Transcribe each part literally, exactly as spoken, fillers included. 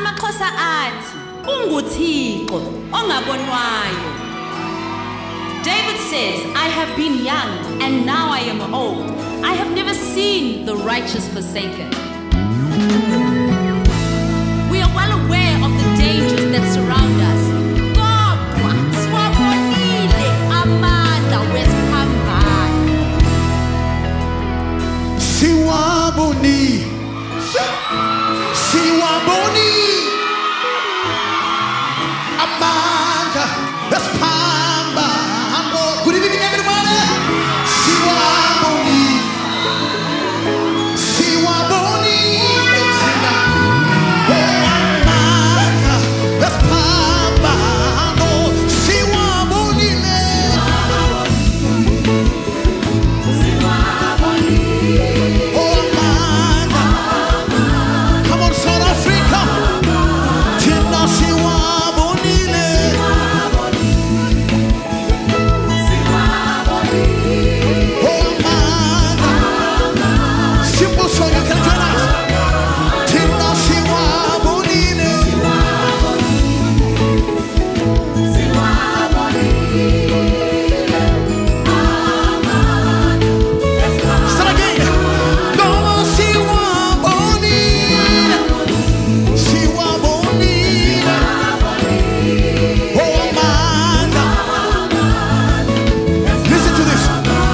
amaXhosa athi unguThixo ongabonwayo. David says, I have been young and now I am old. I have never seen the righteous forsaken. We are well aware of the dangers that surround us. Kodwa siwabonile amandla wesiphambano. Siwabonile, siwabonile amandla wesiphambano. Good evening, everybody. Siwabonile, siwabonile amandla wesiphambano. Siwabonile, oh amandla. Come on, South Africa. Thina siwabonile. Simple song, you can join us. Thina siwabonile. Start again. No, siwabonile. Siwabonile. Oh, amandla. Listen to this.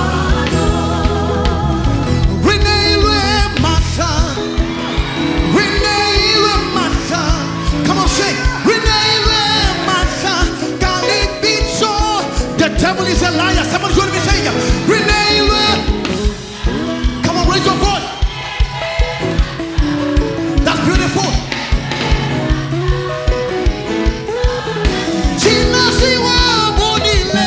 Renee Massa. Renee Massa. Come on, sing. Renee Massa. Can it be so? The devil is a liar. Someone's going to be saying, Renee. Come on, raise your voice. That's beautiful. Thina siwabonile.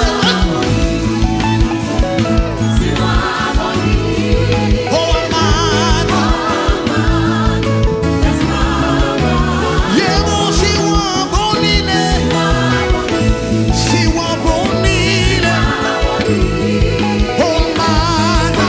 Oh, amandla. Yebo siwabonile. Siwabonile. Oh, amandla.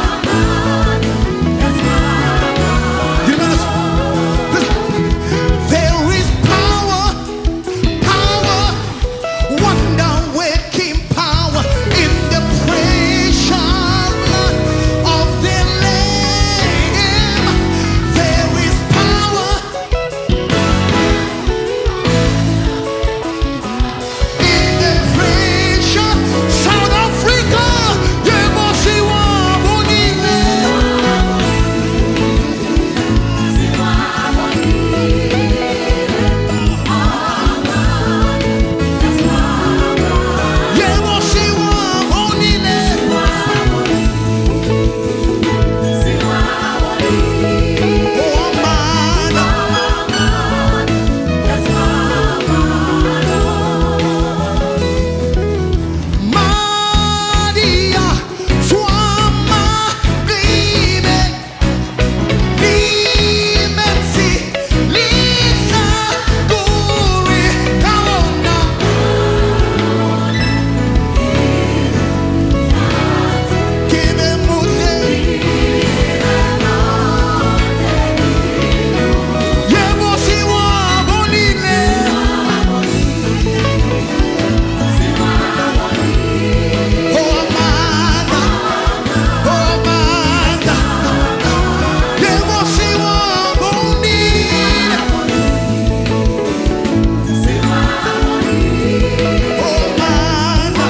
You know this? Listen. There is power, power, wonder-working power in the precious blood of the Lamb. There is power in the precious South Africa. Yebo siwabonile. Yebo siwabonile. Oh, amandla. Maria, Swama, Lime, Limensi, Lisa, Guri, Kaona. Give him Mute. Yebo siwabonile. Oh, amandla. Oh, amandla. Yebo siwabonile. Oh, amandla.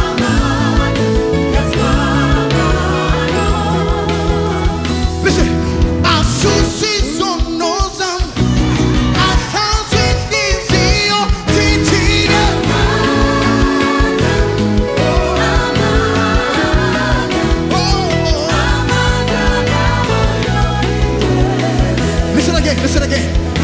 Listen. Asusizonoza, asazwitizio, titira. Oh. Listen again, listen again.